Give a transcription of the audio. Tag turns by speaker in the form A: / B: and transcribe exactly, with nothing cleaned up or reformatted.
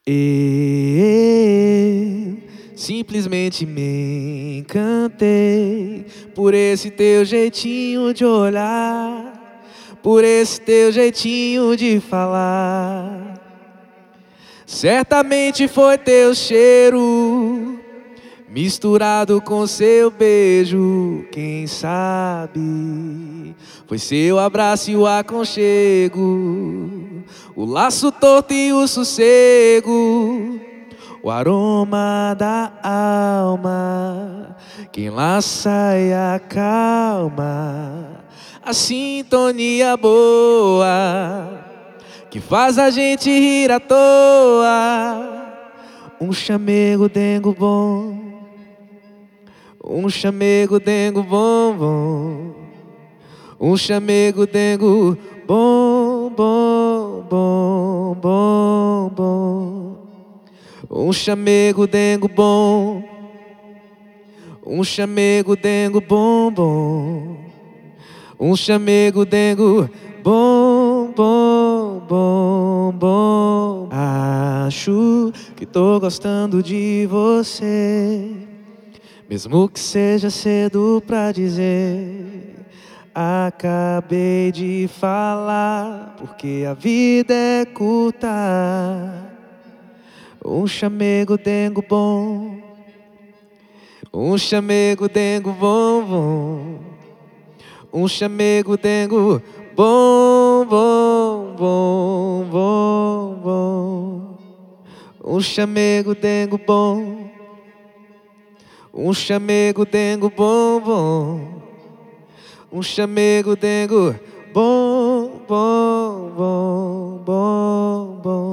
A: Eu simplesmente me encantei por esse teu jeitinho de olhar, por esse teu jeitinho de falar. Certamente foi teu cheiro misturado com seu beijo, quem sabe foi seu abraço e o aconchego, o laço torto e o sossego, o aroma da alma, quem laça e acalma, a sintonia boa que faz a gente rir à toa. Um chamego dengo bom, um chamego dengo bom, bom. Um chamego dengo bom, bom, bom, bom, bom. Um chamego dengo bom, um chamego dengo bom, bom. Um chamego dengo bom, bom, bom, bom. Acho que tô gostando de você, mesmo que seja cedo pra dizer. Acabei de falar, porque a vida é curta. Um chamego dengo bom, um chamego dengo bom, bom. Um chamego dengo bom, bom, bom, bom, bom. Um chamego dengo bom, um chamego dengo bom, bom. Um chamego dengo bom, bom, bom, bom, bom.